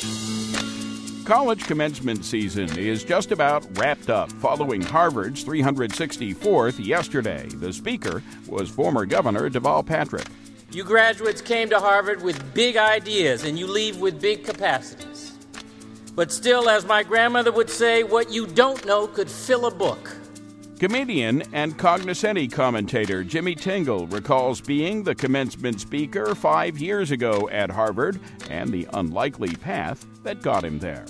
College commencement season is just about wrapped up following Harvard's 364th yesterday. The speaker was former Governor Deval Patrick. You graduates came to Harvard with big ideas and you leave with big capacities. But still, as my grandmother would say, what you don't know could fill a book. Comedian and cognoscenti commentator Jimmy Tingle recalls being the commencement speaker 5 years ago at Harvard and the unlikely path that got him there.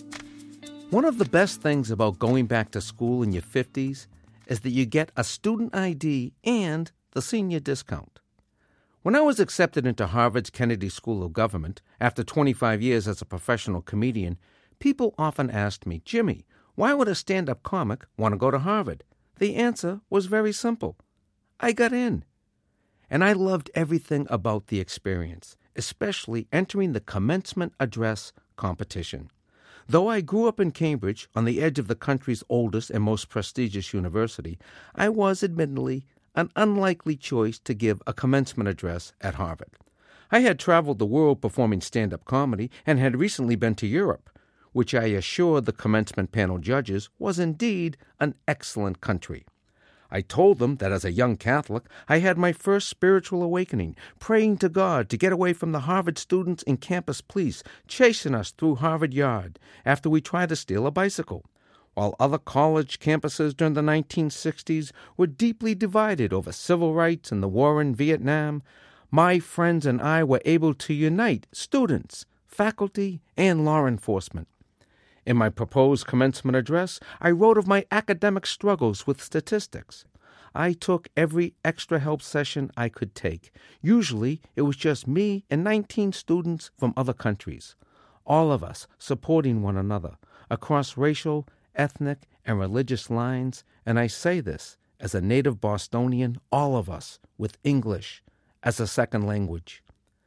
One of the best things about going back to school in your 50s is that you get a student ID and the senior discount. When I was accepted into Harvard's Kennedy School of Government after 25 years as a professional comedian, people often asked me, Jimmy, why would a stand-up comic want to go to Harvard? The answer was very simple. I got in. And I loved everything about the experience, especially entering the commencement address competition. Though I grew up in Cambridge, on the edge of the country's oldest and most prestigious university, I was, admittedly, an unlikely choice to give a commencement address at Harvard. I had traveled the world performing stand-up comedy and had recently been to Europe, which I assured the commencement panel judges was indeed an excellent country. I told them that as a young Catholic, I had my first spiritual awakening, praying to God to get away from the Harvard students and campus police chasing us through Harvard Yard after we tried to steal a bicycle. While other college campuses during the 1960s were deeply divided over civil rights and the war in Vietnam, my friends and I were able to unite students, faculty, and law enforcement. In my proposed commencement address, I wrote of my academic struggles with statistics. I took every extra help session I could take. Usually, it was just me and 19 students from other countries, all of us supporting one another across racial, ethnic, and religious lines, and I say this as a native Bostonian, all of us, with English as a second language.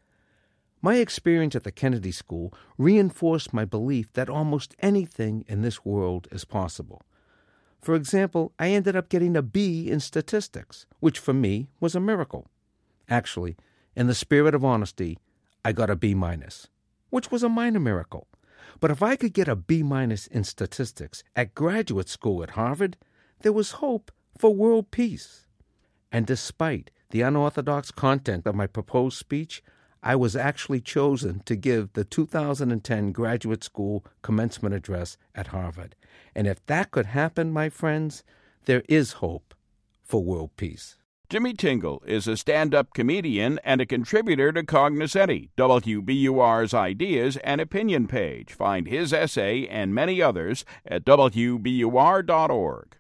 My experience at the Kennedy School reinforced my belief that almost anything in this world is possible. For example, I ended up getting a B in statistics, which for me was a miracle. Actually, in the spirit of honesty, I got a B-, which was a minor miracle. But if I could get a B- in statistics at graduate school at Harvard, there was hope for world peace. And despite the unorthodox content of my proposed speech, I was actually chosen to give the 2010 graduate school commencement address at Harvard. And if that could happen, my friends, there is hope for world peace. Jimmy Tingle is a stand-up comedian and a contributor to Cognoscenti, WBUR's Ideas and Opinion page. Find his essay and many others at WBUR.org.